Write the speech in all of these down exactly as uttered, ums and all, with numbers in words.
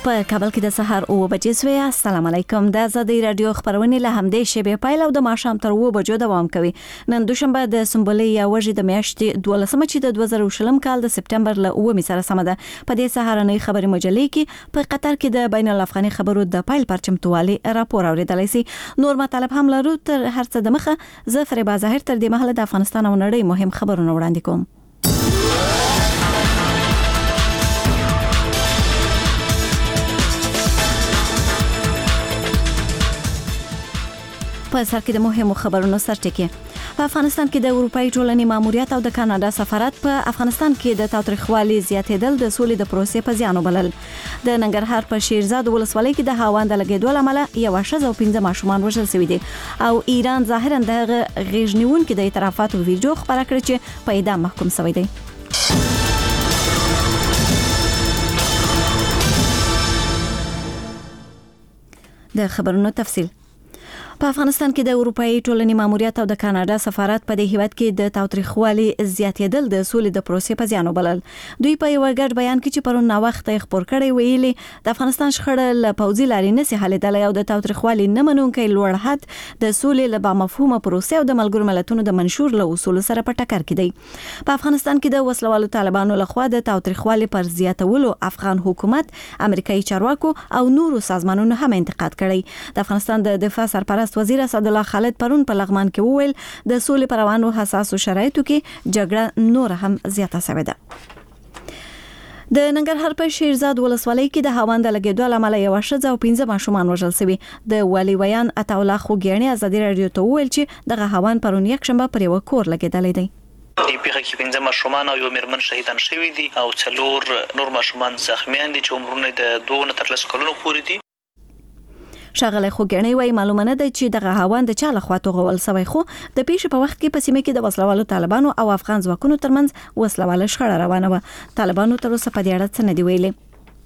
په کابل کې د سهار اوه بجې سوې. السلام علیکم. د آزادۍ رادیو خبرونه له همدې شیبې پیل او د ماښام تر اوه بجو دوام کوي. نن دوشنبه د سنبلې یا وژې د میاشتې دولسمه چې د دوه زره شلم کال د سپتمبر له اوومې سره سمه ده. په دې سهارنۍ خبري مجلې کې په قطر کې د بین الافغاني خبرو د پیل پر چمتووالي راپور اوریدلای شي. نور مطالب هم لرو. تر هر څه د مخه زه فریبا ظاهر تر دې مهاله د افغانستان او نړۍ مهم خبرونه وړاندې کوم. په سر کې د مهمو خبرونو سرټکی. په افغانستان کې د اروپאי ټولنې ماموریت او د کاناډا سفارت په افغانستان کې د تاوتریخوالي زیاتېدل د سولې د پروسې په زیان وبلل. د ننګرهار په شیرزاد ولسوالۍ کې د هاوند لګیدو لامل یو شذ او پنځه ماشومان وژل شوي دي او ایران ظاهرا د غیږ نیونکو د اعترافاتو ویډیو خبره کړې چې په اعدام محکوم شوی دی. د خبرونو تفصیل. په افغانستان کې د اروپאי ټولنې ماموریت او د کاناډا سفارت په دې هیواد کې د تاوتریخوالي زیاتېدل د سولې د پروسې په زیان وبلل. دوی په یو ګډ بیان کې چې پرون نا وخت خبر کړی ویلي د افغانستان شخړه له پوځي لارې نه سي حلېدلی او د تاوتریخوالي نه منونکي لوړ حد د سولې له بامفهومه پروسې او د ملګرو ملتونو د منشور له اصول سره په ټکر کې دی. په افغانستان کې د وسلوالو طالبانو لخوا د تاوتریخوالي پر زیاتولو افغان حکومت، امریکایي چارواکو او نورو سازمانونو هم انتقاد کړی. د افغانستان د دفاع سرپرست وزیر اسد الله خالد پرون په لغمان کې وویل د سولې پر روانو حساسو شرایطو کې جګړه نور هم زیاته شوې ده. د ننګرهار په شیرزاد ولسوالۍ کې د هاوند لګیدو لامل یو شذ او پنځه ماشومان وژل شوي. د والي ویان عطا الله خوګیانی آزادۍ رادیو ته وویل چې دغه هاوند پرون یک شنبه پر یو کور لګیدلی دی. د پیښه کې پنځه ماشومان او یو میرمن شهیدان شوي دي او څلور نور ماشومان زخمیان دي چې عمرونه د دوه نه تر لس کلونو پورې دي. شغله خوګنی وای معلومه نه ده چې دغه هاوند چا له خوا توغول سوی، خو د پیښې په وخت کې په سیمه کې د وسلوالو طالبانو او افغان ځواکونو ترمنځ وسلواله شخړه روانه وه. طالبانو تر اوسه په دې اړه څه نه دی ویلي.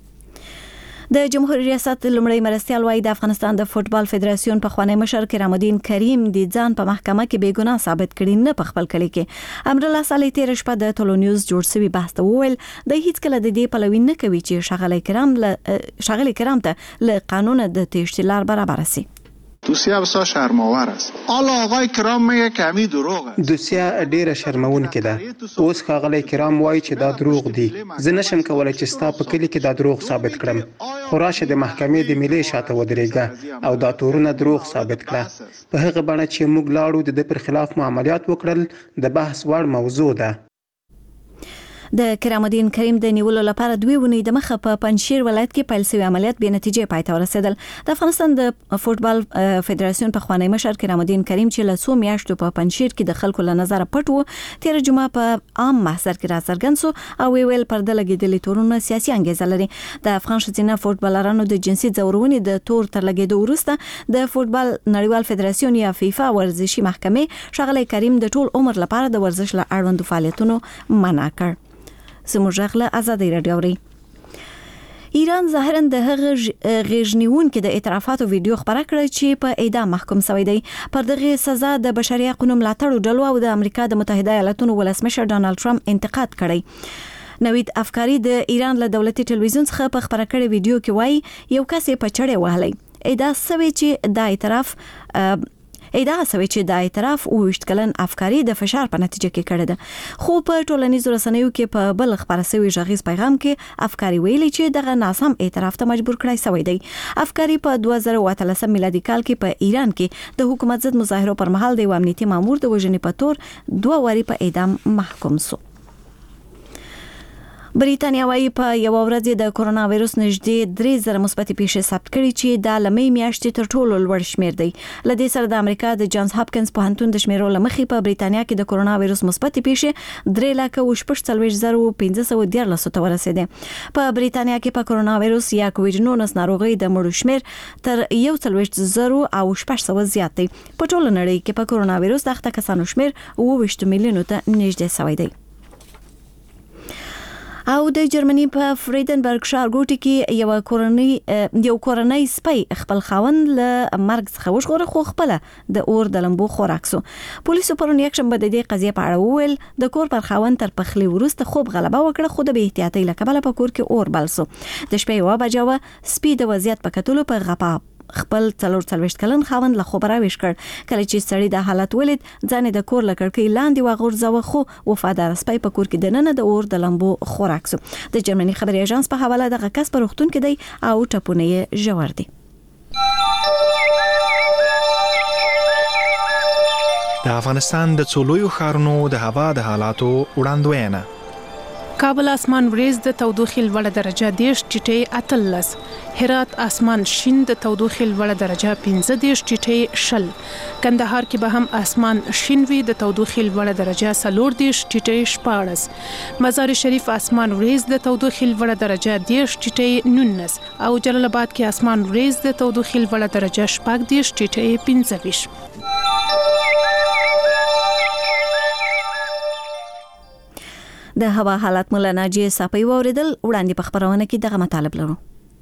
د جمهوریت ریاست لومړی مرستیال وای د افغانستان د فوتبال فدراسیون په خوانی مشر کرام الدین کریم د ځان په محکمه کې بیګناه ثابت کړي نه په خپل کلی کې. امرالله صالح تیر شپه د ټولو نیوز جوړ شوی بحث ته وویل د هیڅ کله د دې پلوي نه کوي چې شغله کرام له شغله کرام ته له قانون د تشتیلار برابر سي. دوسیه بسیار شرماور است. حالا آقای کرام میگه که همین دروغ است. دوسیه ډیره شرمونکې ده. اوس ښاغلی کرام وایي چې دا دروغ دي. زه نشم کولی چې ستا په کلي کې دا دروغ ثابت کړم. خو راشه د محکمې د ملي شاته ودرېږه او دا تورونه دروغ ثابت کړه. په هغه بڼه چې موږ لاړو د ده پر خلاف مو عملیات وکړل د بحث وړ موضوع ده. د کرام الدین کریم د نیولو لپاره دوی ونې د مخه په پنجشیر ولایت کې پیل شوی عملیات بې نتیجې پای ته ورسېدل. د افغانستان د فوتبال فدراسیون په خوانی مشر کرام الدین کریم چې له څو میاشتو په پنجشیر کې د خلکو له نظر پټ و، تیر جمعه په عام محضر کې راڅرګند شو او ویل پرده لګېدلې تورونه سیاسي انګیزه لري. د افغان ښځینه فوتبالرانو د جنسي ځورونې د تور تر لګېدو وروسته د فوتبال نړیوال فدراسیون یا فیفا ورزشي محکمې ښاغلی کریم د ټول عمر لپاره د ورزش له اړوندو فعالیتونو منع کړ. سموږ له آزادۍ رادیو ری. ایران ظاهرا د هغه غیږ نیونکو د اعترافاتو ویډیو خبره کړې چې په اعدام محکوم شوی دی. پر دغه سزا د بشري حقوقو ملاتړو ډلو او د امریکا د متحده ایالاتونو ولسمشر ډانلډ ټرمپ انتقاد کړی. نوید افکاری د ایران له دولتي ټلویزیون څخه په خبره کړې ویډیو کې وایي یو کس په چړې وهلی. ادا سوي چې د اعتراف ادعا شوی چې د اعتراف او وشت کلن افکاری د فشار په نتیجه کې کړی ده. خو په ټولنیزو رسنیو کې په بل خبره شوی ژغیز پیغام کې افکاری ویلي چې دغه ناسم اعتراف ته مجبور کړی شوی دی. افکاری په دوه زره او اتلسم میلادي کال کې په ایران کې د حکومت ضد مظاهرو پر مهال د امنیتي مامور د وژنې په تور دوه واری په اعدام محکوم شو. بریتانیا وايي په یو ورځ د کرونا وایرس نږدې درې زره مثبت پیښې ثبت کړي چې د لمې میاشتې تر ټولو لوړ شمیر دی. لدې سره د امریکا د جانز هاپکینز پوهنتون د شمیرو لمخې په بریتانیا کې د کرونا وایرس مثبت پیښې درې لکه او شپږ څلوېښت زره پنځه سوه دیارلس ته ورسېدې. په بریتانیا کې په کرونا وایرس یا کووډ نولس ناروغي د مړو شمیر تر یو څلوېښت زره او شپږ سوه زیات دی. په ټوله نړۍ کې په کرونا وایرس د اخته کسانو شمیر اوه ویشت میلیونو ته نږدې شوی دی. او د جرمني په فریدنبرګ ښارګوټي کې یو کورنۍ یو کورنۍ سپی خپل خاوند له مرګ څخه وژغوره خو خپل د اور د لمبو خوراک سو. پولیسو پرون یک شنبه د دې قضیې په اړه وویل د کور پر خاوند تر پخلی وروسته خوب غلبه وکړه خو د بې احتیاطۍ له کبله په کور کې اور بل سو. د شپې یوه بجه وه سپي د وضعیت په کتلو په غپا خپل څلور څلوېښت کلن خاوند له خوبه راویښ کړ. کله چې سړی د حالت ولید ځان د کور له کړکۍ لاندې وغورځاوه خو وفادار سپی په کور کې دننه د اور د لمبو خوراک سو. د جرمني خبري اژانس په حواله دغه کس په روغتون کې دی او ټپونه یې ژور دي. د افغانستان د څو لویو ښارونو د هوا د حالاتو وړاندوینه. کابل اسمان وریځ د تودوخې لوړه درجه دیش ټیټه اتلس، هرات اسمان شین د تودوخې لوړه درجه پنځه دیش ټیټه شل، کندهار کې به هم اسمان شین وي د تودوخې لوړه درجه څلور دیش ټیټه شپاړس، مزار شریف اسمان وریځ د تودوخې لوړه درجه دیش ټیټه نونس او جلال آباد کې اسمان وریځ د تودوخې لوړه درجه شپږ دیش ټیټه پنځه ویش. د هوا حالات مولا ناجیه صافی واوریدل. وړاندې په خبرونه کې دغه مطالب لرو.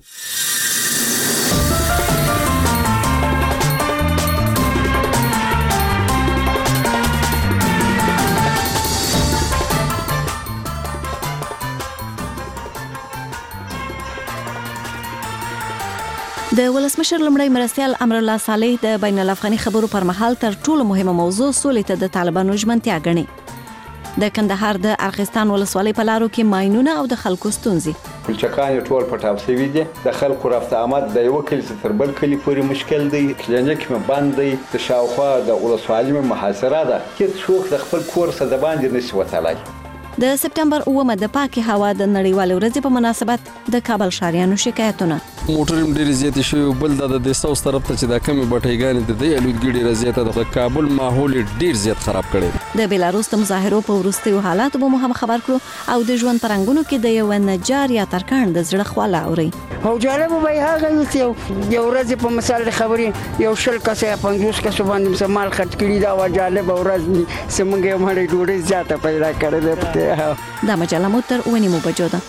د ولسمشر لمړی مرستیال امرالله صالح د بین الافغاني خبرو پر مهال تر ټولو مهمه موضوع سولې ته د طالبانو ژمنتیا ګڼي. د کندهار د ارغستان ولسوالۍ په لارو کې ماینونه او د خلکو ستونزې. پلچکان ټول پټاو شوي دي، د خلکو رفت آمد د یو کلي تر بل کلي پورې مشکل دی، کلینیک مې بند دی، د شاوخوا د ولسوالۍ مې محاصره ده، هیڅ څوک د خپل کور څخه د باندې نشي وتلی. د سپټمبر اوومه د پاکې هوا د نړیوالې ورځې په مناسبت د کابل ښاریانو شکایتونه. موټرې ډېرې زیاتې شوي، بل دا د ساوث طرف ته چې دا کمې بټۍ د دې الودګي ډېره زیاته ده، د کابل ماحول ډېر زیات خراب کړی. د بیلاروس د مظاهرو په وروستیو حالاتو به مو هم خبر کړو او د ژوند پرنګونو کې د یو نجار یا ترکاڼ د زړه خواله اوري. او جالب به هغه یو یو ورځ په مثال خبرې یو شل کسه پنځوس کسه باندې مال خرج کړي دا و جالب ورځ سمګه مړې ډوډۍ زیاته پیدا کړې ده. دا مجله مو تر ونیمو بجو ده.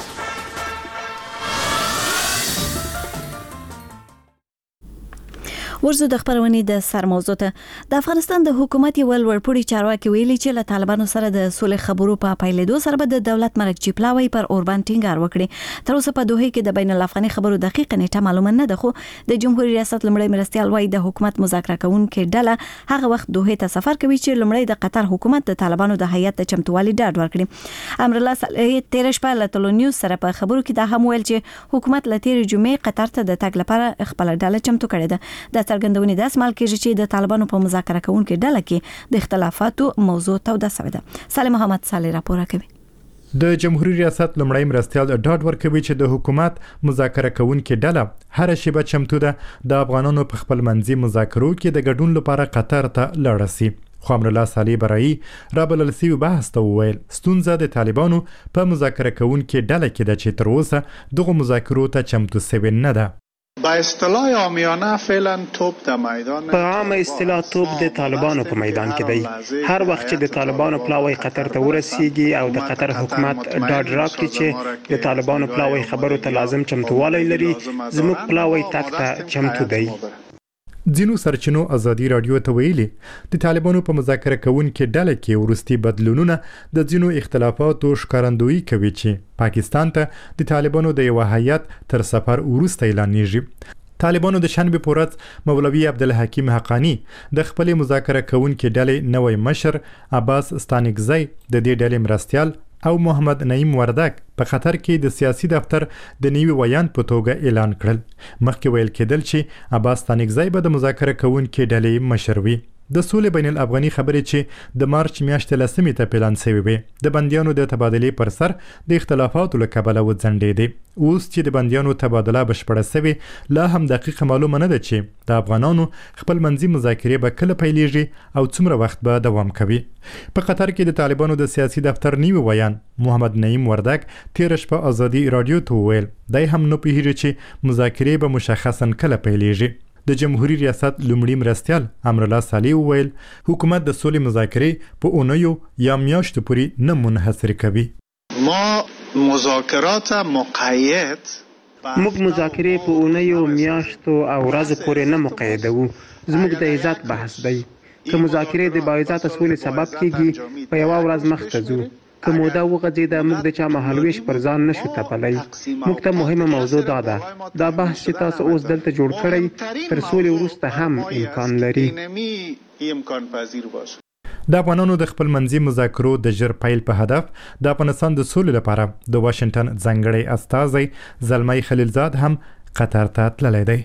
ورزو د خبرونې د سر موضوع ته. د افغانستان د حکومت یو لوړپوړي چارواکي ویلي چې له طالبانو سره د سولې خبرو په پیلېدو سره به د دولت مرکزي پلاوی پر اوربان ټینګار وکړي. تر اوسه په دوحه کې د بین الافغاني خبرو دقیق نیټه معلومه نه ده، خو د جمهوریت ریاست لمړی مرستیال وايي د حکومت مذاکره کوونکې ډله هغه وخت دوحه ته سفر کوي چې لمړی د قطر حکومت د طالبانو د هیئت د چمتووالي ډاډ ورکړي. امرالله صالح تیر شپه له تلونیوز سره په خبرو کې دا هم ویل چې حکومت له تیر جمعې قطر ته د تګ لپاره خپل ډله چمتو کړې ده. د څرګندونې د اسمال کېږي چې د طالبانو په مذاکره کوونکې ډله کې د اختلافاتو موضوع توده شوې ده. صالح محمد صالح راپور کوي. د جمهوریت ریاست لمړی مرستیال ډاډ ورکوي چې د حکومت مذاکره کوونکې ډله هر شیبه چمتو ده د افغانانو په خپل منځي مذاکرو کې د ګډون لپاره قطر ته لاړ شي. خو امرالله صالح برایي رابلل سوي بحث ته وویل ستونزه د طالبانو په مذاکره کوونکې ډله کې ده چې تر اوسه دغه مذاکرو ته چمتو شوې نه ده. با اصطلاح عامیانه فعلا توپ د میدان په عامه اصطلاح توپ د طالبانو په میدان کې دی. هر وخت چې د طالبانو پلاوی قطر ته ورسیږي او د قطر حکومت ډاډ راکړي چې د طالبانو پلاوی خبرو ته لازم چمتووالی لري، زموږ پلاوی تک ته چمتو دی. ځینو سرچینو ازادي رادیو ته ویلي د طالبانو په مذاکره کوونکې ډله کې وروستي بدلونونه د ځینو اختلافاتو ښکارندویي کوي چې پاکستان ته د طالبانو د یو هیئت تر سفر وروسته اعلانېږي. طالبانو د شنبې په ورځ مولوي عبدالحکیم حقانی د خپل مذاکره کوونکې ډلې نوی مشر عباس ستانکزی د دې ډلې مرستیال او محمد نعیم وردک په خطر کې د سیاسي دفتر د نیوي ویان په توګه اعلان کړل. مخکې ویل کېدل چې عباس ستانکزی به د مذاکره کوونکې ډلې مشر وي. د سولې بین الافغاني خبرې چې د مارچ میاشتې لسمې ته پلان شوې وې د بندیانو د تبادلې پر سر د اختلافاتو له کبله وځنډېدې. اوس چې د بندیانو تبادله بشپړه شوې لا هم دقیقه معلومه نه ده چې د افغانانو خپل منځي مذاکرې به کله پیلېږي او څومره وخت به دوام کوي. په قطر کې د طالبانو د سیاسي دفتر نیوي ویان محمد نعیم وردک تیر شپه ازادي رادیو ته وویل دی هم نه پوهېږي چې مذاکرې به مشخصا کله پیلېږي. د جمهوریت ریاست لومړي مرستیال امرالله صالح وویل حکومت د سولې مذاکرې په اونیو یا میاشتو پورې نه منحصر کوي. ما مذاکرات مقید موږ مذاکرې په اونیو میاشتو او ورځو پورې نه مقیدوو. زموږ د عزت بحث دی. که مذاکرې د باعزته سولې سبب کیږي په یوه ورځ مخ ته ځو. که موده وغځېده موږ د چا مهالویش پر ځان نشو تپلی. موږ ته مهمه موضوع دا ده دا بحث چې تاسو اوس دلته جوړ کړی تر سولې وروسته هم امکان لري. د افغانانو د خپل منځي مذاکرو د ژر پیل په هدف د افغانستان د سولې لپاره د واشنگټن ځانګړی استازی زلمی خلیلزاد هم قطر ته تللی دی.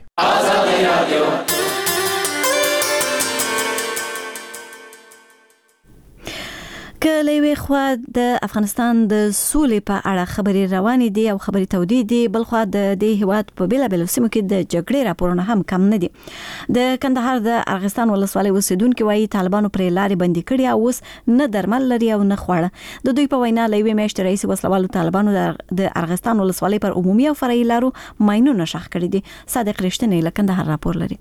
که له یوې خوا د افغانستان د سولې په اړه خبرې روانې دي او خبرې تودې دي، بل خوا د دې هیواد په بېلابېلو سیمو کې د جګړې راپورونه هم کم نه دي. د کندهار د ارغستان ولسوالۍ اوسیدونکي وایي طالبانو پرې لارې بندي کړي او اوس نه درمل لري او نه خواړه. د دوی په وینا له یوې میاشتې راهیسې وسلوالو طالبانو د ارغستان ولسوالۍ پر عمومي او فرعي لارو ماینونه ښخ کړي دي. صادق رښتینی له کندهار راپور لري.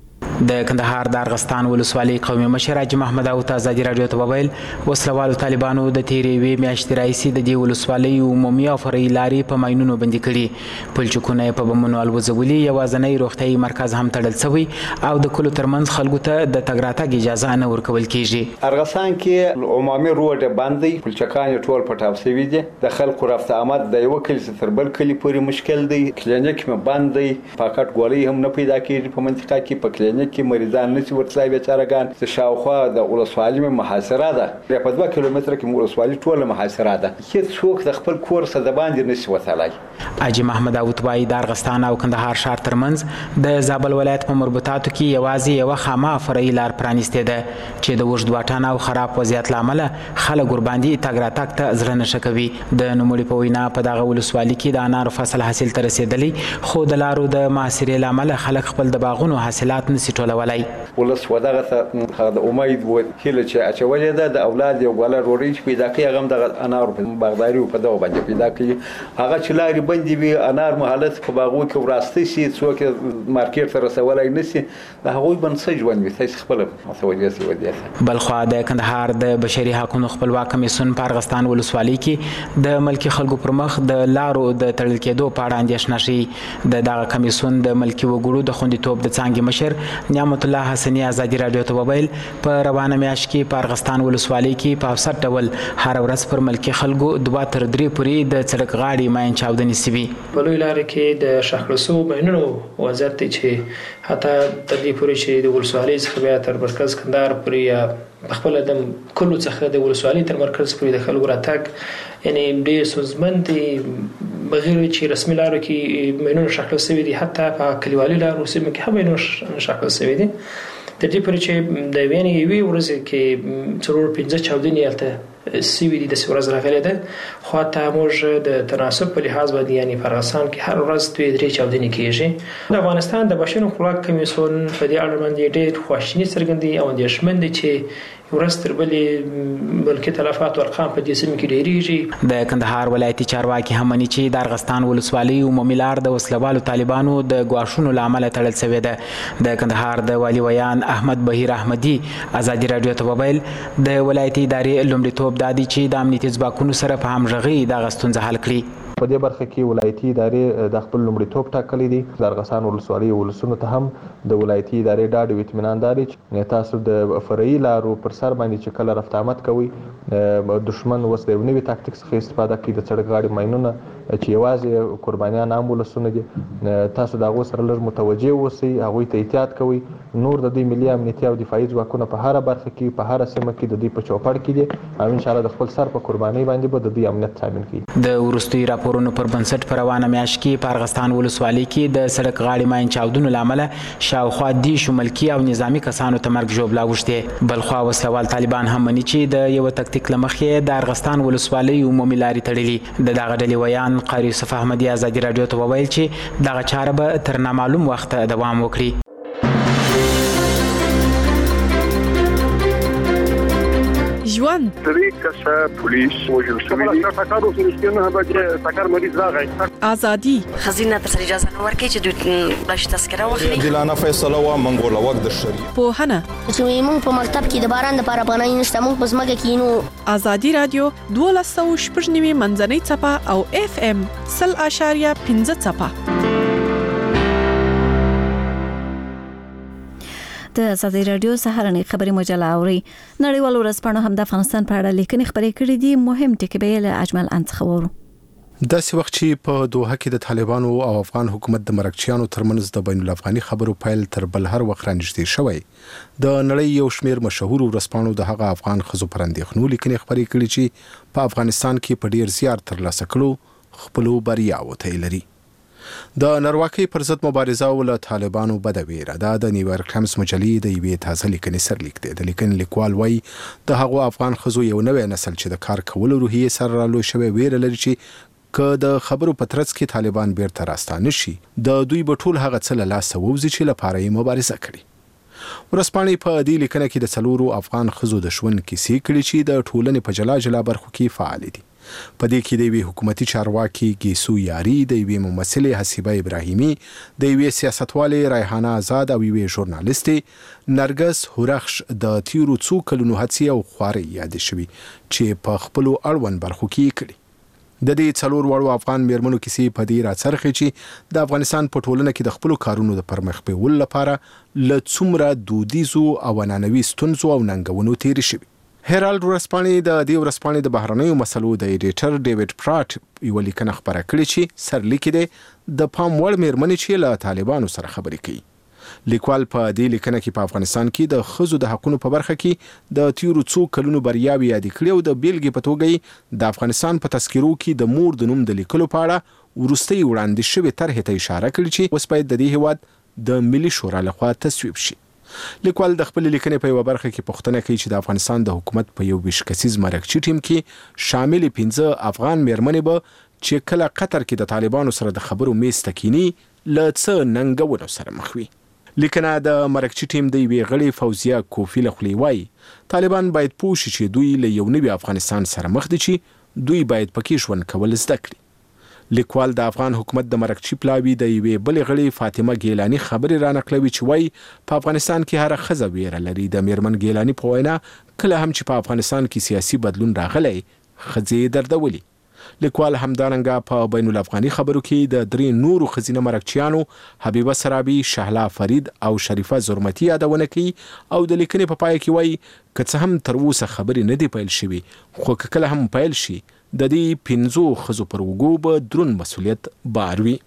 د کندهار د ارغستان ولسوالۍ قومي مشر حاجي محمد داود ازادي رادیو ته وویل وسلوالو طالبانو د تیرې یوې میاشتې راهیسې د دې ولسوالۍ عمومي او فرعي لارې په ماینونو بندي کړي. پلچکونه یې په بمونو الوځولي. یوازینی روغتیايي مرکز هم تړل شوی او د کلو ترمنځ خلکو ته د تګ راتګ اجازه نه ورکول کیږي. ارغستان کې عمومي روډ بند دی. پلچکان ټول پټاو شوي دي. د خلکو رفت آمد د یو کلی تر بل کلی پورې مشکل دی. کلینیک هم بند دی. فقط ګولۍ هم نه پیدا کیږي په منطقه کې. په کلینیک کې مریضان نشي ورتلای بیچارهګان. د شاوخوا د ولسوالۍ محاصره ده. په دوه کیلومتره کې ولسوالۍ ټوله محاصره ده. هیڅ څوک د خپل کور څخه د باندې نشي وتلای. حاجي محمد داود وايي د ارغستان او کندهار ښار ترمنځ د زابل ولایت په مربوطاتو کې یوازې یوه خامه فرعي لار پرانیستې ده چې د اوږد واټن او خراب وضعیت له امله خلک ورباندې تګ راتګ ته زړه نه ښه کوي. د نوموړي په وینا په دغه ولسوالۍ کې د انارو فصل حاصل ته رسېدلی، خو د لارو د محاصرې له امله خلک خپل د باغونو حاصلات نشي ټولولی. ولس ودغه ته د امید و هیله چې اچولې ده د اولاد یو غوړه روړی چې پیدا کوي هغه دغه انار په باغداري په دغه باندې پیدا کوي. هغه چې لارې بندې وي انار مهالت په باغو کې وراسته شي څوک مارکیټ ته رسولای نشي. د هغوی بنسټ ژوند وي تاسو خپل مسولیت ودیته. بل خو د کندهار د بشري حقوقو خپلواک کمیسیون په ارغستان ولسوالۍ کې د ملکی خلکو پر مخ د لارو د تړل کېدو په اړه اندېښنه شي. د دغه کمیسیون د ملکی وګړو د خوندیتوب د څانګې مشر نعمت الله حسنی ازادي رادیو ته وویل په روانه میاشت کې په ارغستان ولسوالۍ کې په اوسط ډول هر ورځ پر ملکی خلکو دوه تر درې پورې د سړک غاړې ماین چاودنې شوي. په لوی لارې کې د شاخلسو ماینونو وضعیت دی چې حتی تر دې پورې چې د ولسوالۍ څخه بیا تر مرکز کندهار پورې یا په خپله د کلو څخه د ولسوالۍ تر مرکز پورې د خلکو راتګ یعنې ډېر ستونزمن دی. بغیر چې رسمي لارو کې ماینونه شاخل شوي دي، حتی په کلیوالي لارو سیمو کې هم ماینونه شاخل شوي دي. تر دې پورې چې د یوې یوې ورځې کې څلور پنځه چاودنې هلته سوي دي. داسې ورځ راغلې ده، خو حتی موږ د تناسب په لحاظ باندې یعنې په ارغستان کې هر ورځ دوې درې چاودنې کېږي. د افغانستان د بشري حقوقو کمیسیون په دې اړه باندې ډېر خواشیني څرګندوي او اندېښمن دی چې ورځ تر بلې ملکي تلفات ارقام په دې سیمه کې ډېرېږي. د کندهار ولایتي چارواکي هم مني چې د ارغستان ولسوالۍ عمومي لار د وسلوالو طالبانو د ګواښونو له امله تړل شوې ده. د کندهار د والي ویان احمد بهیر احمدي ازادي رادیو ته وویل د ولایتي ادارې لومړیتوب دا دی چې د امنیتي ځواکونو سره په همغږۍ دغه ستونزه حل کړي. په دې برخه کې ولایتي ادارې د خپل لومړیتوب ټاکلی دي. د ارغستان ولسوالۍ ولسونو ته هم د ولایتي ادارې ډاډ او اطمینان داري چې تاسو د فرعي لارو پر سر باندې چې کله رفت آمد کوي دشمن وس د نوې تاکتیک څخه استفاده کوي. د سړک غاړې ماینونه چې یوازې قربانیان عام ولسونه دي، تاسو د هغو سره لږ متوجه اوسئ، هغوی ته احتیاط کوئ. نور د دوی ملي امنیتي او دفاعي ځواکونه په هره برخه کې په هره سیمه کې د دوی په چوپړ کې دي او انشاءالله د خپل سر په قربانۍ باندې به د دوی امنیت تامین کړي. د وروستیو راپورونو پر بنسټ په روانه میاشت کې په ارغستان ولسوالۍ کې د سړک غاړې ماین چاودنو له امله شاوخوا دېرشو ملکي او نظامي کسانو ته مرګ ژوبله اوښتې. بلخوا وسلوال طالبان هم مني چې د یوه تکتیک له مخې د ارغستان ولسوالۍ عمومي لارې تړلي. د دغه ډلې ویان قاری یوسف احمدي ازادي رادیو ته وویل چې دغه چاره به تر نامعلوم وخته دوام وکړي. ژوند درې کسه پولیس وژل شوي دي ټاکر اوس نه بچي ټاکر مریض راغی ازادي خزینه تر اجازه نه ورکړي چې دوی بلش تذکره واخلي دلانه فیصله وا منګول وخت د شریعت په هنه چې موږ په مکتب کې د باران لپاره پناه نشته موږ په ځمکه کې نو ازادي رادیو دولس سوه شپږ نوي منځنۍ څپه او اف ام سل اشاریه پنځه څپه. د ازادي رادیو سهارنۍ خبري مجله اوري. نړیوال ورځپاڼو هم د افغانستان په اړه لیکنې خبرې کړې دي. مهم ټکي به له اجمل انتخابورو. داسې وخت چې په دوحه کې د طالبانو او افغان حکومت د مرکچیانو ترمنځ د بین الافغاني خبرو پیل تر بل هر وخت رانږدې شوی، د نړۍ یو شمېر مشهور ورځپاڼو د هغه افغان ښځو پر اندېښنو لیکنې خبرې کړې چې په افغانستان کې په ډیر زیار ترلاسه کړو خپلو بریاوو ته لري. د نارواکۍ پر ضد مبارزه ول طالبانو بده ویره ده. د نیویارک ټایمز مجلې د یوې تازه لیکنې سرلیک دی. د لیکنې لیکوال وایي د هغو افغان ښځو یو نوی نسل چې د کار کولو روحیې سره رالوی شوی ویره لري چې که د خبرو په ترڅ کې طالبان بیرته راستانه شي د دوی به ټول هغه څه له لاسه ووځي چې لپاره یې مبارزه کړې. ورځپاڼې په دې لیکنه کې د څلورو افغان ښځو د ژوند کیسې کړي چې د ټولنې په جلا جلا برخو کې فعال دي. په دې کې د یوې حکومتي چارواکي ګیسو یاري، د یوې ممثلې حسیبه ابراهیمي، د یوې سیاستوالې ریحانه آزاد او یوې ژورنالیستې نرګس هورخش د تیرو څو کلونو هڅې او خوارۍ یادې شوي چې په خپلو اړوند برخو کې کړي. د دې څلور وړو افغان میرمنو کیسې په دې راڅرخي چې د افغانستان په ټولنه کې د خپلو کارونو د پرمخ بیولو لپاره له څومره دودیزو او عنعنوي ستونزو او ننګونو تېرې شوي. هیرالد ورځپاڼې د دې ورځپاڼې د بهرنیو مسلو د ایډیټر ډیوډ پراټ یوه لیکنه خپره کړې چې سرلیک دی د پام وړ میرمنې چې له طالبانو سره خبرې کوي. لیکوال په دې لیکنه کې په افغانستان کې د ښځو د حقونو په برخه کې د تیرو څو کلونو بریاوې یادې کړې او د بیلګې په توګه د افغانستان په تذکرو کې د مور د نوم د لیکلو په اړه وروستۍ وړاندې شوې طرحې ته اشاره کړې چې اوس باید د دې هیواد د ملي شورا لخوا تصویب شي. لیکوال د خپل لیکنې په یو برخه کې پوښتنه کوي چې د افغانستان د حکومت په یو ویش کسیز مرکچی ټیم کې شامل پنځه افغان میرمنې به چې کله قطر کې د طالبانو سره د خبرو میز ته کینی له څه ننګونو سره مخ وي. لیکنه د مرکچی ټیم د یوې غړي فوزیه کوفی له خولې وایي طالبان باید پوه شي چې دوی له یو نوي افغانستان سره مخ دي چې دوی باید پکې ژوند کول زده کړي. لیکوال د افغان حکومت د مرکچی پلاوی د یوې بلې غړي فاطمه ګیلانی خبرې را نقلوي چې وایي په افغانستان کې هر ښځه ویره لري. د میرمن ګیلانی په وینا کله هم چې په افغانستان کې سیاسي بدلون راغلی ښځې دردولي. لیکوال همدارنګه په بین الافغاني خبرو کې د درې نورو ښځینه مرکچیانو حبیبه سرابي، شهلا فرید او شریفه زرمتي یادونه کوي او د لیکنې په پای کې وایي که څه هم تر اوسه خبرې نه دي پیل شوي خو که کله هم پیل شي د دې پنځو ښځو پر اوږو به دروند مسؤلیت بار وي.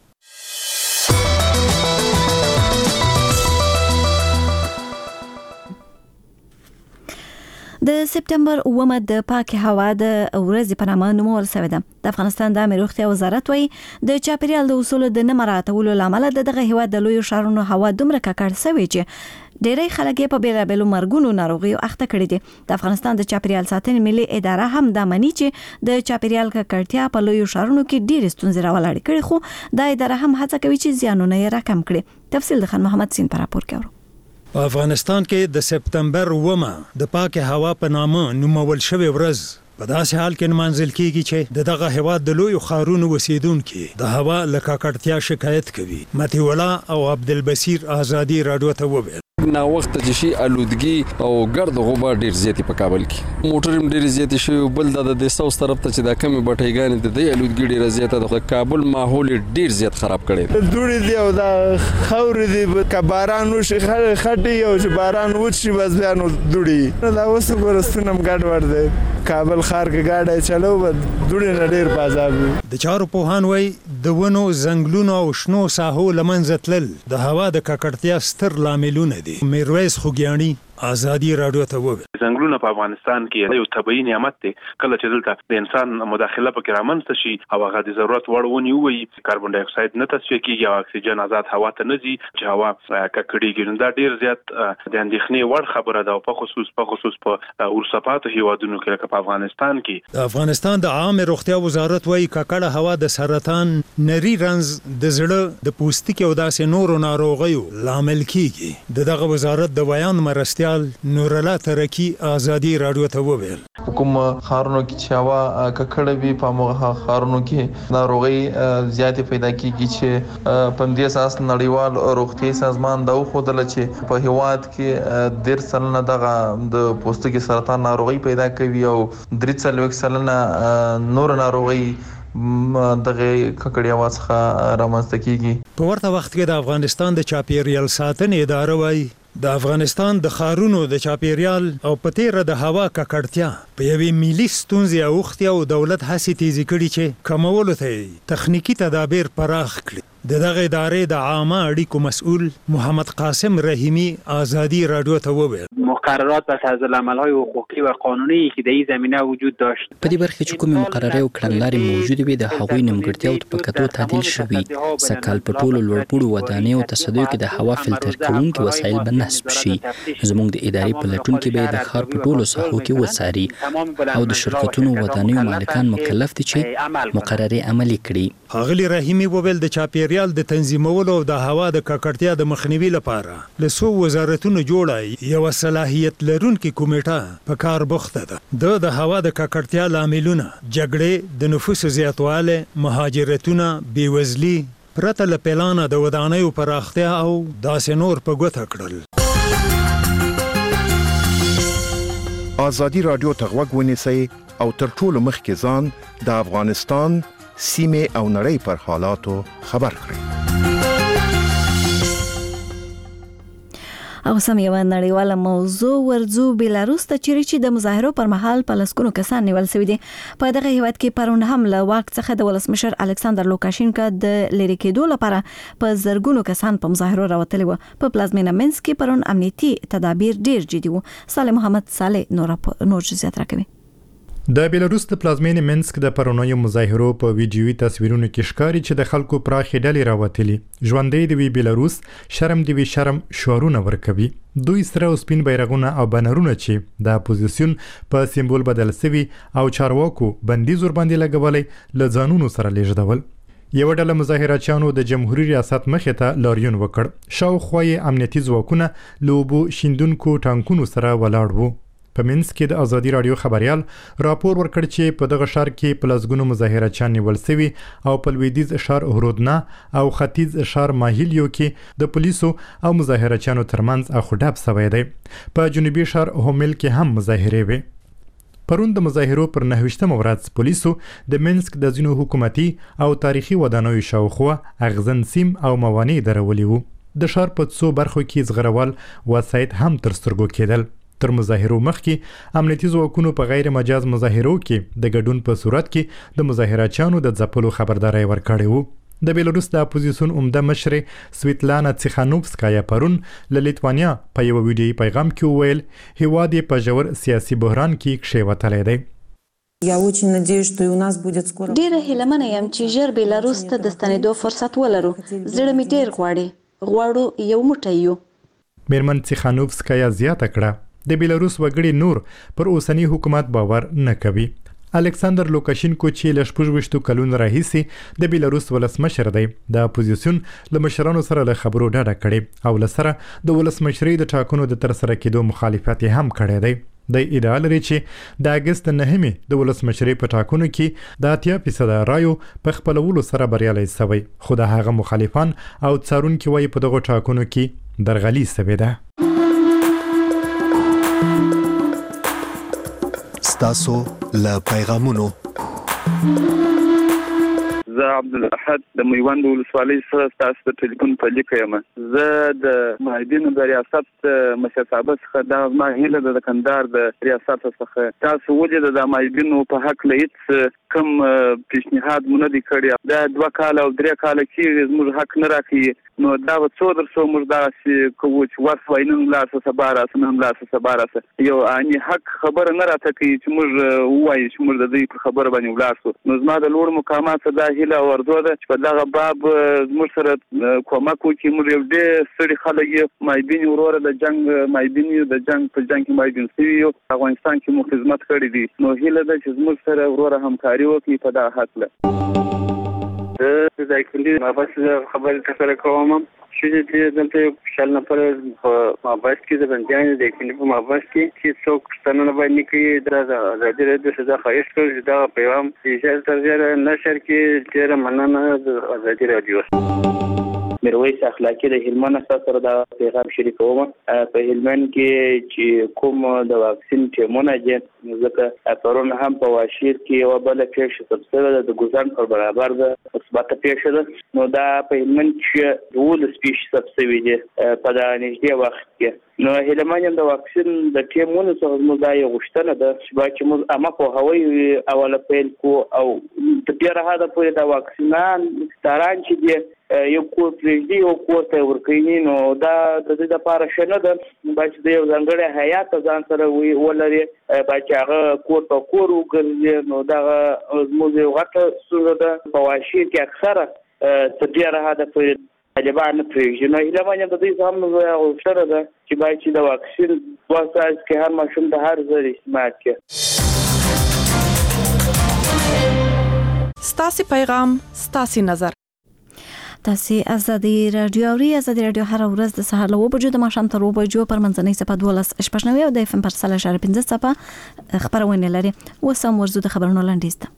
د سپتمبر اومه د پاکې هوا د ورځې په نامه نومول شوې ده. د افغانستان د عامه روغتیا وزارت وایي د چاپیریال د اصولو د نه مراعاتولو له امله د دغه هیواد د لویو ښارونو هوا دومره ککړ شوې چې ډېری خلک په بیلابیلو مرګونو ناروغیو اخته کړي دي. د افغانستان د چاپیریال ساتنې ملي اداره هم دا مني چې د چاپیریال ککړتیا په لویو ښارونو کې ډېرې ستونزې راولاړې کړي، خو دا اداره هم هڅه کوي چې زیانونه یې راکم کړي. تفصیل د خان محمد سین پر راپور کوي. په افغانستان کې د سپتمبر اومه د پاکه هوا په نامه نومول شوې ورځ په داسې حال کې نمانځل کیږي چې د دغه هیواد د لویو ښارونو اوسیدونکي د هوا له ککړتیا شکایت کوي. متي ولا او عبدالبصیر آزادي راډیو ته وویل نا وخت چې شي الودګي او ګرد غبار ډیر زیاتی په کابل کې موټر ډیر زیاتی شي. بل د ساوث طرف ته چې دا کمی بټایګان د دې الودګي ډیر زیاته د کابل ماحول ډیر زیات خراب کړي. دوړي دی او دا خاور دی کباران وشي خټي او چې باران وشي بس بیا نو دوړي دا اوس ورستنم ګډ ور دی. کابل ښار کې ګاډي چلو دوړي نه ډیر بازار د چارو پوهان وای د ونو زنګلونو او شنو ساحو لمنځه تلل د هوا د ککړتیا ستر لاملونه دي. میرویس خوګیانی آزادي راډیو ته وویل ځنګلونه په افغانستان کې یو طبيعي نعمت دی. کله چې دلته د انسان مداخله پکې رامنځته شي او هغه د ضرورت وړ ونی وي کاربن ډای اکساید نه تصفیه کیږي او اکسیجن آزاد هوا ته نه ځي چې هوا ککړېږي. دا ډیر زیات د اندېښنې وړ خبره ده په خصوص په خصوص په ورسپاتو هیوادونو کې لکه په افغانستان کې. د افغانستان د عامه روغتیا وزارت وايي ککړه هوا د سرطان، نری رنز، د زړه، د پوستکي او داسې نورو ناروغیو لامل کیږي. دغه وزارت د بیان مرستیال چاپیریال نور الله ترکی ازادي رادیو ته وویل کوم خارونو کې چې هوا ککړه وي په موږ خارونو کې ناروغي زیاتې پیدا کیږي چې په دې اساس نړیوال روغتي سازمان دا خودل چې په هیواد کې ډیر سلنه دغه د پوستکي سرطان ناروغي پیدا کوي او درې څلوېښت سلنه نور ناروغي دغه ککړې आवाज ښه رامنځته کیږي په ورته وخت کې د افغانستان د چاپیریال ساتنې اداره وايي د افغانستان د خارونو د چاپیریال او پتیره د هوا ککړتیا په یوې ملي ستونزې اوختیا او دولت هڅې تیزی کړي چې کمولو ته تخنیکی تدابیر پراخ کړي د دغه ادارې د عامه اړیکو مسؤل محمد قاسم رحیمی ازادي رادیو ته وویل مقررات و طرزالعمل‌های حقوقی و قانونی که در این زمینه وجود داشت په دې برخه چې کومې مقررې او کړنلارې موجودې وي د هغوی نیمګړتیاو په کتو تعدیل شوي سکهال په ټولو لوړپوړو ودانیو او تصدیو کې د هوا فلټر کوونکي وسایل به نصب شي زموږ د ادارې په لټون کې به د ښار په ټولو ساحو کې وڅاري او د شرکتونو ودانیو مالکان مکلف دي چې مقررې عملي کړي ښاغلي رحیمی وویل د چاپیریال د تنظیمولو او د هوا د ککړتیا د مخنیوي لپاره له څو وزارتونو جوړه یو صلاحیت لرونکي کمیټه په کار بوخته ده د هوا د ککړتیا لاملونه جګړې د نفوس زیاتواله مهاجرتونه بیوزلي پرته له پلانه د ودانیو پراختیا او داسې نور په ګوته کړل ازادي رادیو ته غوږ ونیسئ او تر ټولو مخکې ځان د افغانستان سیمې او نړۍ پر حالاتو خبر کړئ او سم یو نړیواله موضوع ورځو بیلاروس ته چیرې چې د مظاهرو پر مهال په لسګونو کسان نیول شوي دي په دغه هیواد کې پرون هم له واک څخه د ولسمشر الکساندر لوکاشینکا د لری کېدو لپاره په زرګونو کسان په مظاهرو راوتلي وو په پلازمینه منسک کې پرون امنیتي تدابیر ډیر جدي وو صالح محمد صالح نور نور زیات راکوي د بیلاروس د پلازمینې منسک د پرونیو مظاهرو په ویډیوي تصویرونو کې ښکاري چې د خلکو پراخې ډلې راوتلي ژوندۍ دی وی بیلاروس شرم دی وی شرم شعارونه ورکوي دوی سره او سپین بیرغونه او بنرونه چې د اپوزیسیون په سیمبول بدل سوي او چارواکو بندیز ور باندې لګولې ل ځانونو سره لیږدول یو ډله مظاهرچیانو د جمهوریت ریاست مخې ته لاریون وکړ شاوخوا یې امنیتي ځواکونه لوبو شیندونکو ټانکونو سره ولاړ وو په منسک کې د ازادي رادیو خبريال راپور ورکړ چې په دغه ښار کې پلازګونو مظاهرچیان نیول شوي او په لویدیځ ښار هرودنا او ختیځ ښار ماهیلیو کې د پولیسو او مظاهرچیانو ترمنځ اخوډاب شوی دی په جنوبي ښار هومل کې هم مظاهرې وې پرون د مظاهرو پر نهویشتمه ورځ پولیسو د منسک د ځینو حکومتي او تاریخي ودانیو شاوخوا اغزن سیم او موانع درولي وو د ښار په څو برخو کې زغروال وسایت هم تر سترګو کېدل تر مظاهرو مخکې امنیتي ځواکونو په غیر مجاز مظاهرو کې د ګډون په صورت کې د مظاهرچیانو د ځپلو خبرداري ورکړې وو د بیلاروس د اپوزیسیون عمده مشر سویتلانا تسخانوفسکایا پرون له لیتوانیا په یو ویډیوي پیغام کې وویل هیواد په ژور سیاسي بحران کې کښېوتلی دی Я очень надеюсь, что и у нас будет скоро. ډیره هیلمنه یم چې ژر بیلاروس ته د ستنېدو فرصت ولرو زړه مې ډیر غواړي غواړو یو موټی یو میرمن تسخانوفسکایا زیاته کړه د بیلاروس وګړي نور پر اوسنی حکومت باور نه کوي الکساندر لوکاشینکو چې له شپږ کلونو راهیسې د بیلاروس ولسمشر دی د اپوزیسیون له مشرانو سره له خبرو ډډه کړې او له سره د ولسمشرۍ د ټاکنو د ترسره کېدو مخالفت هم کړی دی د ادعا لري چې د اګست نهمې د ولسمشرۍ په ټاکنو کې د اتیا فیصده رایو په خپلولو سره بریالی شوی خو د هغه مخالفان او څارونکي وایي په دغو ټاکنو کې درغلي شوې ده ستاسو له پیغامونو زه عبدالاحد د میوند ولسوالۍ سره ستاسو د ټلیفون په لیکه یم زه د معیدینو د ریاست مشر صاحب څخه دا زما هیله ده د کندهار د ریاست څخه تاسو ولې د معیدینو په حق له هیڅ کم پیشنهاد مونږ نه دی کړی دا دوه کاله او درې کاله کې زموږ حق نه راکړي نو دا څو در څو موږ داسې کوو چې ورس وای نن لاس سبا راسه نن لاس سبا راسه یو اني حق خبره نه راته کوي چې موږ وایو چې موږ د دې په خبره باندې ولاسو نو زما د لوړ مقامات دا هیله ورته ده چې په دغه باب موږ سره کومک وکړي موږ یو ډېر ستړي خلک یو مایبین وروره د جنگ مایبین د جنگ په جنگ کې مایبین سوي یو افغانستان کې مو خدمت کړې دي نو هیله ده چې موږ سره وروره همکاري وکړي په دغه حق له د ځای کلی ما بس خبرې تکرار کوم چې دلته یو شل نفر په مابس کې د بندیان د کینې په مابس کې چې څوک ستنه باندې کې درازه ازادي راډیو صدا خواهش کوي چې دا پیغام چې تر ډیره نشر کې ډیره مننه د ازادي راډیو. میرویس اخلاقی د هلمند سره دا پیغام شریکوم. په هلمند کې چې کوم د واکسین ټیمونه دي ځکه پرون هم په واشیر کې یو بل پیښه تبصره د ګوزان پر برابر د مثبت پیښه ده نو دا په هلمند کې ډول سپیش تبصوي دي په دا نږدې وخت کې. نو هلمند د واکسین د ټیمونو څخه موږ دا یو غوښتنه ده چې موږ اما په هوایي اوله پیل کو او د ډیره هدا په دا واکسینان تاران چې دي یو کور پرېږدي او کور ته ورکوي نو دا د دې لپاره ښه نه ده چې د یو ځانګړي حیات ځان سره ولري چې هغه کور په کور وګرځي نو دا زموږ یو غټه ستونزه ده. په واشیر کې اکثره تر ډیره حده پورې طالبان نه پرېږدي نو هیله د دوی هم غوښتنه ده چې باید چې د واکسین دوه ساعت کې هر ماشوم ته هر ځل استعمال کړي. ستاسې پیغام ستاسې نظر. تاسو ازادي رادیو اوري ازادي رادیو هر ورځ د سهار له وبجو د ماښام تر وبجو پر منځنۍ صفه دولس شپږ نوي او د اف ام پر سل اشاره پنځه صفه خبرونه لري وسم ورزو د خبرونو لاندې است.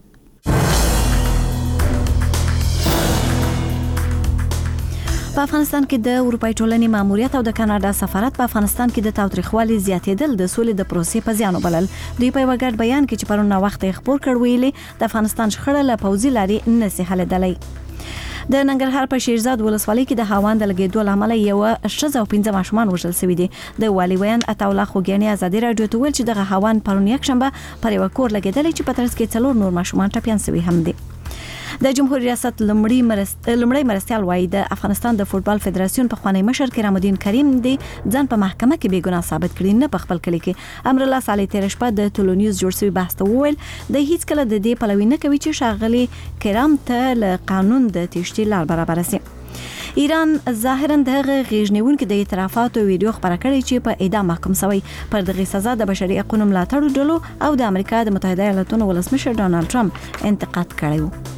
په افغانستان کې د اروپای ټولنې ماموریت او د کاناډا سفارت په افغانستان کې د تاوتریخوالي زیاتېدل د سولې د پروسې په زیان وبلل. دوی په یو ګډ بیان کې چې پرونه وخت خبر کړ ویلي د افغانستان شخړه له پوځي لارې نسی حل دلې. د ننګرهار په شیرزاد ولسوالۍ کې د هاوان د لګیدو لامل یو ښځه او پنځه ماشومان وژل شوي دي. د والي ویان عطاالله خوګیاني ازادي رادیو ته ویل چې دغه هاوان پرون یک شنبه پر یو کور لګیدلی چې په ترڅ کې څلور نور ماشومان ټپیان شوي هم دي. د جمهوریت ریاست لمړی مرست لمړی مرستيال وایي د افغانستان د فوتبال فدراسیون په خوانی مشر کرام الدین کریم دی ځان په محکمه کې بیګناه ثابت کړي نه په خپل کلی کې. امر الله صالح تیر شپه د ټولو نیوز جوړ شوی بحث ته وویل د هیڅ کله د دې پلوي نه کوي چې شاغلي کرام ته له قانون د تشکیل لار برابر شي. ایران ظاهرا دغه غیژنیونکو د اعترافاتو ویډیو خبره کړې چې په اعدام محکوم شوی پر دغه سزا د بشري حقوقو ملاتړ ډلو او د امریکا د متحده ایالاتونو ولسمشر ډونالد ټرمپ انتقاد کړی و.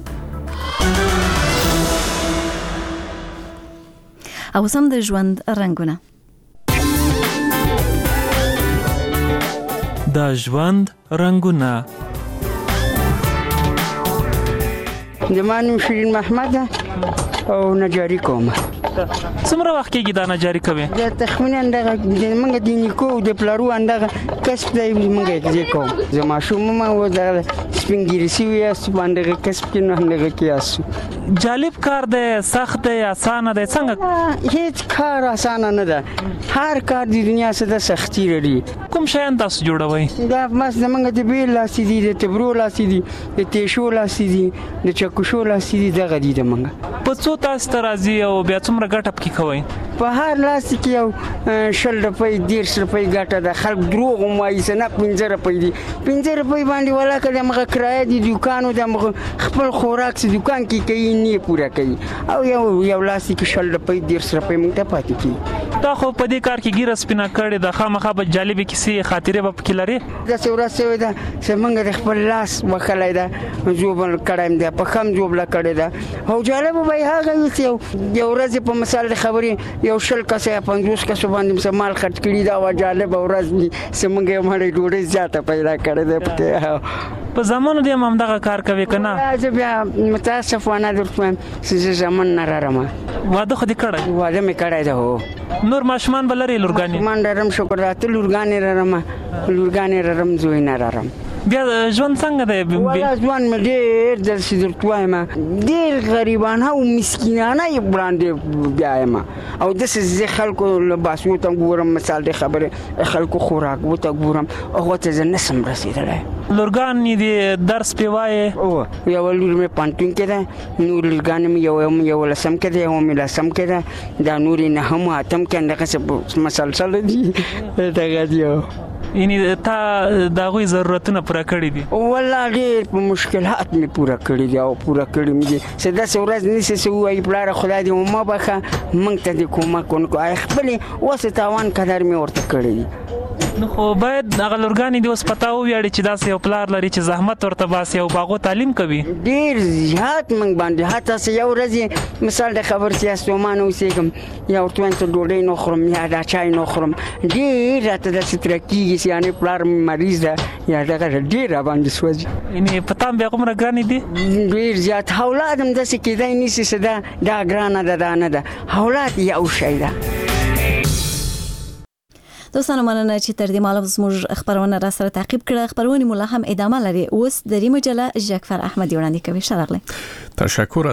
او سم د ژوند رنگونه د ژوند رنگونه زمانم شیرین محمد او نجاری کوم. څومره وخت کېږي دا نجاری کوي؟ دا تخمیناً دغه موږ د نیکو د پلارو اندغه کسب دی موږ یې کوم. زما شوم ما و د سپینګری سوی اس باندې کسب کې نه هغه کیاس. جالب کار دی، سخت دی، آسان دی، څنګه؟ هیڅ کار آسان نه ده. هر کار د دنیا سره سختي لري. کوم شیان تاسو جوړوي؟ دا مس زمونږ د بیل لاسي دي، د تبرو لاسي دي، د تیشو لاسي دي، د چکشو لاسي دي دغه دي زمونږ. په څو تاسو ته راځي او بیا څومره ګټه پکې کوي؟ په هر لاس کې یو شل روپۍ ډېر روپۍ ګټه ده. خلک دروغ وایي چې نه پنځه روپۍ دي، پنځه روپۍ باندې ولاکه د مغه کرایه دي دکانو د خپل خوراک چې دکان کې کوي نه پوره کوي او یو یو لاس کې شل روپۍ ډېر روپۍ موږ ته پاتې کیږي. دا خو په دې کار کې ګیره سپینه کړې د خامخا به جالبې کیسې خاطرې به پکې لري. دا څه ورځ شوې ده چې موږ د خپل لاس وکړای ده جوبل کړم ده په خام جوبله کړی ده او جالب به هغه یو یو ورځ په مثال خبرې یو شل کسه پنځوس کسه باندې سمال خرج کړي دا و جالب ورځ چې موږ مړې ډوډۍ زیاته پیدا کړې ده پته. په زمانو دې هم دغه کار کوي کنه؟ زه بیا متاسفانه درته چې زمون نه رارم. واده خو دې کړی؟ واده مې کړی ده. هو. نور ماشومان به لري لورګانې؟ ماشومان لرم شکر ده. ته لورګانې لرم، لورګانې لرم، زوی نه لرم. بیا ژوند څنګه دی؟ ولا ژوند مې ډېر درسې درته وایم ډېر غریبانه او مسکینانه یې وړاندې بیایم او داسې زه خلکو لباسو ته ګورم مثال د خبرې خلکو خوراک ورته ګورم هغو ته زه نسم رسېدلی. لورګانې دې درس پې وایې؟ او یوه لور مې پوهنتون کې ده، نور لورګانې مې یو یو لسم کې ده، یوه مې لسم کې ده، دا نور یې نهم اتم کې همدغسې مسلسل دي دغه دي. یعنی تا د هغوی ضرورتونه پوره کړي دي؟ والله ډېر په مشکلات مې پوره کړي دي او پوره کړي مې دي چې داسې ورځ نیسي چې ووایي پلاره خدای دې ومه بخښه موږ ته دې کومک ونکړو. خپلې اوس تاوان قدر مې ورته کړی دي. نو خو باید هغه لورګانې د اوس پتا وویاړي چې داسې یو پلار لري چې زحمت ورته باسي او باغو تعلیم کوي. ډیر زیات موږ باندې حتی چې یو ورځ مثال د خبر سیاستومان اوسېږم یا ورته وایم چې ډوډۍ نه خورم یا دا چای نه خورم ډېر راته داسې تره کېږي چې یعنې پلار مې مریض ده یا دغه ډېر راباندې سوځي. یعنې په تا هم بیا هغومره ګرانې دي؟ ډېر زیات. اولاد هم داسې کېدی نیسي چې دا دا ګرانه ده دا نه ده. اولاد یو شی ده. دوستانو مننه چې تر دې مهاله زموږ خبرونه را سره تعقیب کړه. خبرونه مو لا هم ادامه لري. اوس د ری مجله ژکفر احمدي وړاندې کوي. ښه راغلی. تشکر.